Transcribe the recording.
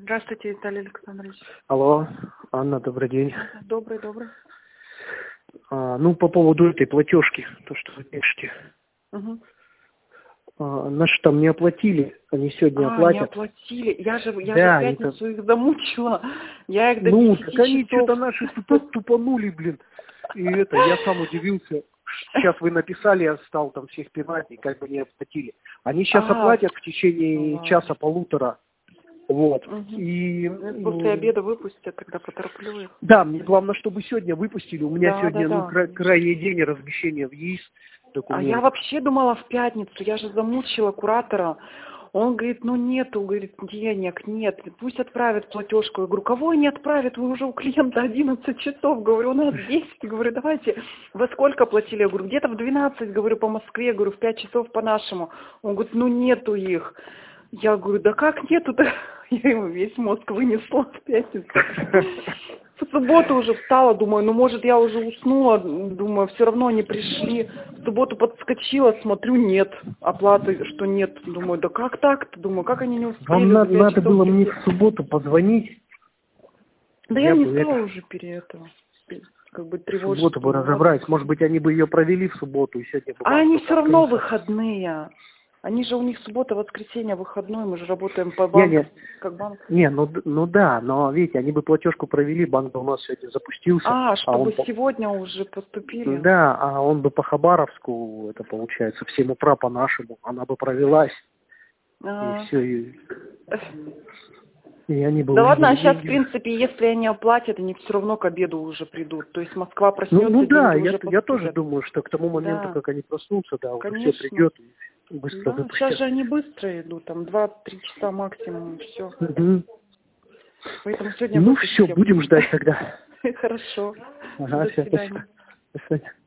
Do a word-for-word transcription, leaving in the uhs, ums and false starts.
Здравствуйте, Виталий Александрович. Алло, Анна, добрый день. Добрый, добрый. А, ну, по поводу этой платежки, то, что вы пишете. Угу. А, наши там не оплатили, они сегодня А, оплатят. не оплатили. Я же, я Да, же в они пятницу там... их замучила. Я их до Ну, десяти так они часов. что-то наши тупо, тупанули, блин. И это, я сам удивился. Сейчас вы написали, я стал там всех пинать, и как бы не оплатили. Они сейчас А, оплатят в течение ну, часа-полутора. Вот. угу. И После ну, обеда выпустят, тогда потороплю их. да, мне главное, чтобы сегодня выпустили. У меня Да, да, сегодня ну, да. кра- крайний день размещения в ЕИС А я документов. вообще думала в пятницу, я же замучила куратора. Он говорит, ну нету, говорит, денег, нет, пусть отправят платежку. Я говорю, кого они отправят, вы уже у клиента одиннадцать часов. Говорю, у нас десять, говорю, давайте, во сколько платили? Я говорю, где-то в двенадцать, говорю, по Москве, говорю, в пять часов по-нашему. Он говорит, ну нету их. Я говорю, да как нету-то? Я ему весь мозг вынесла в пятницу. В субботу уже встала, думаю, ну может я уже уснула, думаю, все равно они пришли. В субботу подскочила, смотрю, нет оплаты, что нет. Думаю, да как так-то? Думаю, как они не Вам успели за надо, пять надо часов было мне прийти? в субботу позвонить. Да я Я не бы стала это, уже перед этого, как бы в тревожить. субботу бы разобрались. Может быть, они бы ее провели в субботу, и сегодня бы А банк они только все равно открылся. выходные. Они же у них суббота, воскресенье, выходной, мы же работаем по Не, банку, не, как банк. не, ну, д- ну да, но видите, они бы платежку провели, банк бы у нас сегодня запустился, А, а он чтобы по... сегодня уже поступили. Да, а он бы по Хабаровску, это получается, в семь утра по-нашему, она бы провелась, и А. все, и, и они бы Да ладно, а увидели сейчас, в деньги. принципе, если они оплатят, они все равно к обеду уже придут. То есть Москва Ну, проснется, ну да, деньги я, уже я тоже поступят. думаю, что к тому моменту, Да, как они проснутся, да, уже все конечно. придет и быстро Да, сейчас выпустят. же они быстро идут, там два-три часа максимум, и все. Мгм. Поэтому сегодня Ну все, выпустим. будем ждать тогда. Хорошо. Ага, До все, спасибо. свидания. До свидания.